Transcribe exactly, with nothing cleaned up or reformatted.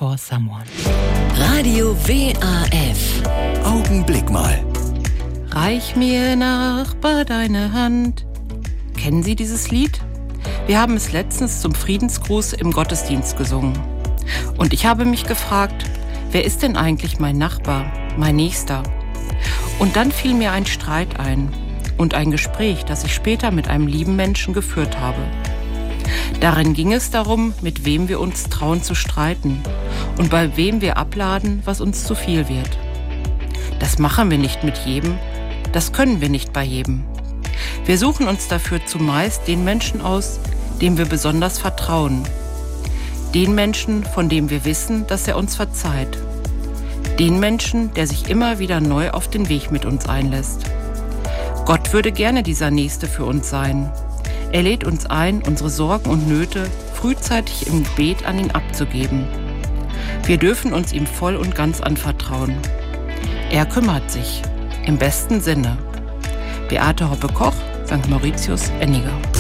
for Someone. Radio W A F. Augenblick mal. Reich mir, Nachbar, deine Hand. Kennen Sie dieses Lied? Wir haben es letztens zum Friedensgruß im Gottesdienst gesungen. Und ich habe mich gefragt, wer ist denn eigentlich mein Nachbar, mein Nächster? Und dann fiel mir ein Streit ein und ein Gespräch, das ich später mit einem lieben Menschen geführt habe. Darin ging es darum, mit wem wir uns trauen zu streiten und bei wem wir abladen, was uns zu viel wird. Das machen wir nicht mit jedem, das können wir nicht bei jedem. Wir suchen uns dafür zumeist den Menschen aus, dem wir besonders vertrauen. Den Menschen, von dem wir wissen, dass er uns verzeiht. Den Menschen, der sich immer wieder neu auf den Weg mit uns einlässt. Gott würde gerne dieser Nächste für uns sein. Er lädt uns ein, unsere Sorgen und Nöte frühzeitig im Gebet an ihn abzugeben. Wir dürfen uns ihm voll und ganz anvertrauen. Er kümmert sich, im besten Sinne. Beate Hoppe-Koch, Sankt Mauritius, Enniger.